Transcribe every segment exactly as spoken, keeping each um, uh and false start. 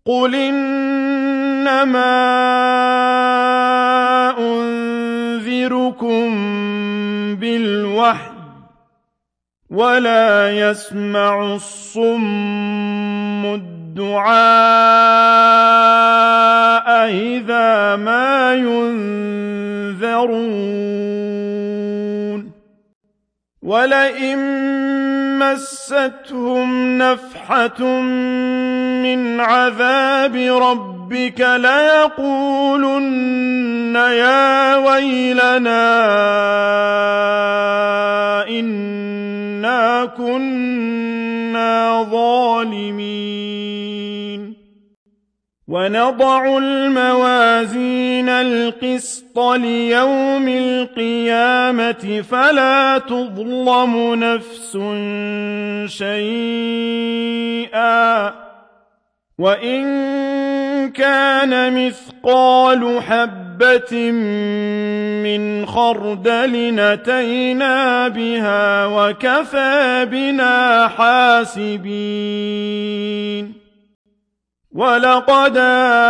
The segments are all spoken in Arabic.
قُلْ إِنَّمَا أُنذِرُكُم بِالْوَحْيِ ۚ وَلَا يَسْمَعُ الصُّمُّ الدُّعَاءَ إِذَا مَا يُنذَرُونَ وَلَئِن مَّسَّتْهُمْ نَفْحَةٌ مِّنْ عَذَابِ رَبِّكَ لَيَقُولُنَّ يَا وَيْلَنَا إِنَّا كُنَّا ظَالِمِينَ وَنَضَعُ الْمَوَازِينَ الْقِسْطَ لِيَوْمِ الْقِيَامَةِ فَلَا تُظْلَمُ نَفْسٌ شَيْئًا ۖ وَإِن كَانَ مِثْقَالُ حَبَّةٍ مِّنْ خَرْدَلٍ أَتَيْنَا بِهَا وَكَفَىٰ بِنَا حَاسِبِينَ وَلَقَدْ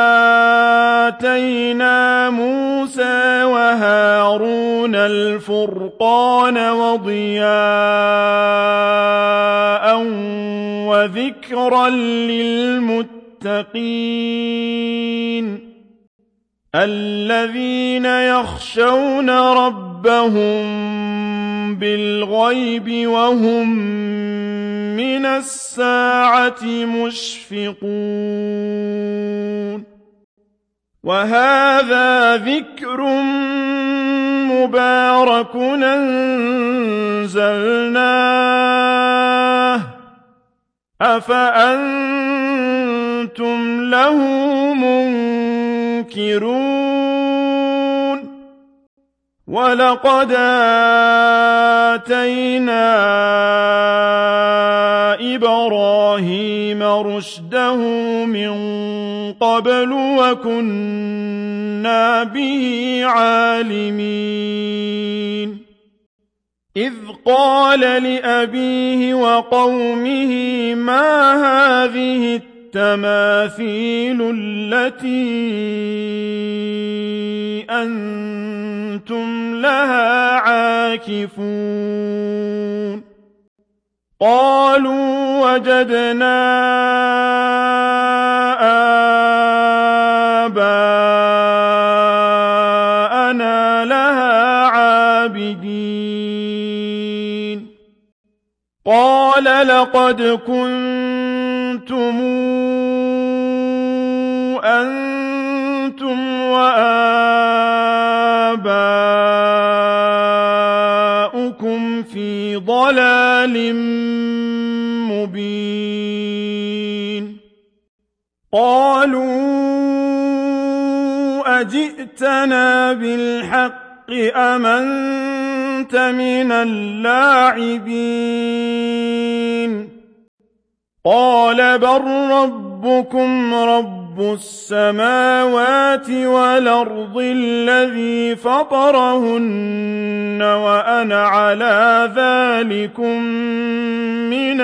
آتَيْنَا مُوسَىٰ وَهَارُونَ الْفُرْقَانَ وَضِيَاءً وَذِكْرًا لِّلْمُتَّقِينَ الَّذِينَ يَخْشَوْنَ رَبَّهُم بِالْغَيْبِ وَهُم مِّنَ السَّاعَةِ مُشْفِقُونَ وَهَٰذَا ذِكْرٌ مُّبَارَكٌ أَنزَلْنَاهُ ۚ أَفَأَنتُمْ لَهُ مُنكِرُونَ وَلَقَدْ آتَيْنَا إِبْرَاهِيمَ رُشْدَهُ مِن قَبْلُ وَكُنَّا بِهِ عَالِمِينَ إِذْ قَالَ لِأَبِيهِ وَقَوْمِهِ مَا هَٰذِهِ التَّمَاثِيلُ الَّتِي أَنتُمْ لَهَا عَاكِفُونَ قَالُوا وَجَدْنَا آبَاءَنَا لَهَا عَابِدِينَ قَالَ لَقَدْ كُنتُمْ أَنتُمْ وَآبَاؤُكُمْ فِي ضَلَالٍ مُّبِينٍ قَالُوا أَجِئْتَنَا بِالْحَقِّ أَمْ أَنتَ مِنَ اللَّاعِبِينَ قَالَ بَل رَّبُّكُمْ رَبُّ السَّمَاوَاتِ وَالْأَرْضِ الَّذِي فَطَرَهُنَّ وَأَنَا عَلَىٰ ذَٰلِكُم مِّنَ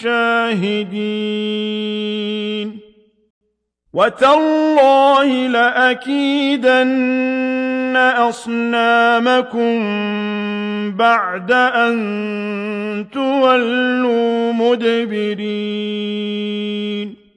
الشَّاهِدِينَ وَتَاللَّهِ لَأَكِيدَنَّ أَصْنَامَكُم بَعْدَ أَن تُوَلُّوا مُدْبِرِينَ